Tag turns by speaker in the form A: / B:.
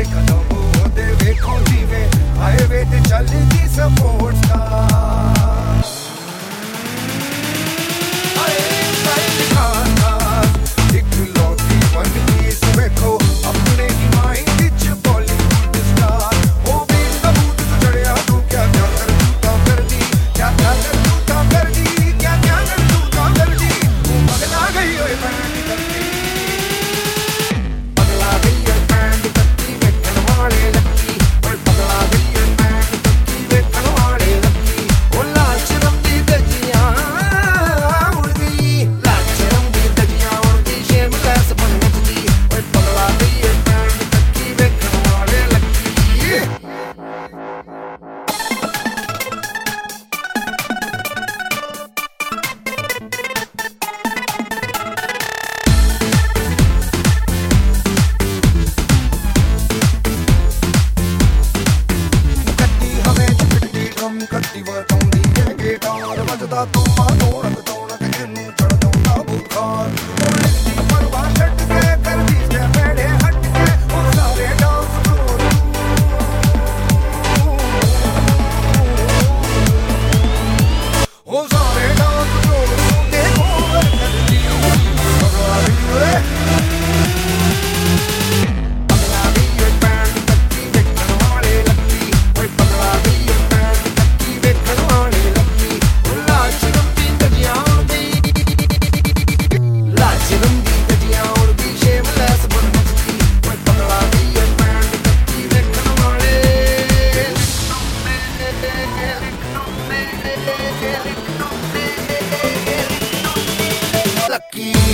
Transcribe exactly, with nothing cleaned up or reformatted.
A: ਕਦਮ ਉਹਦੇ ਵੇਖੋ ਜਿਵੇਂ ਹਾਈਵੇ ਤੇ ਚੱਲਦੀ ਸਪੋਰਟਸ ਕਾਰ। ਹਾਏ ਸਾਈਡ ਖਾਸ ਇੱਕ ਲੋਟੀ ਵਨ ਪੀਸ ਵੇਖੋ ਆਪਣੇ ਹੀ ਮਾਈਂਡ ਵਿੱਚ ਬਾਲੀਵੁੱਡ ਸਟਾਰ। ਉਹ ਵੀ ਸਬੂਤ ਤੋਂ ਚੜਿਆ ਤੂੰ ਕਿਆ ਕਿਆ ਕਰ ਤੂੰ ਤਾਂ ਕਰਦੀ ਕਿਆ ਕਿਆ ਕਰ ਤੂੰ ਤਾਂ ਕਰਦੀ ਕਿਆ ਕਿਆ ਕਰ ਤੂੰ ਤਾਂ ਕਰਦੀ। ਉਹ ਪਗਲਾ ਗਈ ਓਏ ਬੈਂਡ ਕਰਦੀ ਪਗਲਾ ਗਈ ਓਏ ਬੈਂਡ ਕਰਦੀ ਵੇਖਣ ਵਾਲੇ ਲੱਕੀ। ਓਏ ਪਗਲਾ ਗਈ ਓਏ ਬੈਂਡ ਕਰਦੀ ਵੇਖਣ ਵਾਲੇ ਲੱਕੀ। ਉਹ ਲਾਚ ਰੰਗੀ ਦਜੀਆਂ ਉੜਦੀ ਲਾਚ ਰੰਗੀ ਦਜੀਆਂ ਉੜਦੀ ਸ਼ੇਮਲੈਸ ਬਣ ਨੱਚਦੀ। ਓਏ ਪਗਲਾ ਗਈ ਓਏ ਬੈਂਡ ਕਰਦੀ ਵੇਖਣ ਵਾਲੇ ਲੱਕੀ। ਕੱਟੀ ਹਵੇ ਚਿੱਟੀ ਡਰਮ ਕੱਟੀ ਵਟਾਉਂਦੀ ਏ ਗਿਟਾਰ ਵੱਜਦਾ ਤੁਮਾ ਢੋਲਕ ਢੋਲਕ ਇਹਨੂੰ ਚੜ ਜਾਂਦਾ ਬੁਖਾਰ। ਉਹ ਲਿਖਦੀ ਪਰਵਾ ਛੱਡ ਕੇ ਕਰਦੀ ਤੇ ਮੇਰੇ ਹਟ ਕੇ ਉਹ ਸਾਰੇ ਡਾਂਸ ਫਲੋਰ ਉਹ ਸਾਰੇ ਡਾਂਸ ਫਲੋਰ ਤੇ ਕੋਰ ਕਰਦੀ ਪਗਲਾ ਗਈ ਓਏ ਪਗਲਾ ਗਈ ਓਏ ਬੈਂਡ ਕੱਟੀ ਵੇਖਣ ਵਾਲੇ ਲੱਕੀ। ਓਏ ਪਗਲਾ ਗਈ ਓਏ ਬੈਂਡ ਕੱਟੀ ਵੇਖਣ ਵਾਲੇ ਲੱਕੀ। ਉਹ ਲਾਚ ਰੰਗੀ ਦਜੀਆਂ ਉੜਦੀ ਲਾਚ ਰੰਗੀ ਦਜੀਆਂ ਉੜਦੀ ਸ਼ੇਮਲੈਸ ਬਣ ਨੱਚਦੀ। ਓਏ ਪਗਲਾ ਗਈ ਓਏ ਬੈਂਡ ਕੱਟੀ ਵੇਖਣ ਵਾਲੇ ਲੱਕੀ।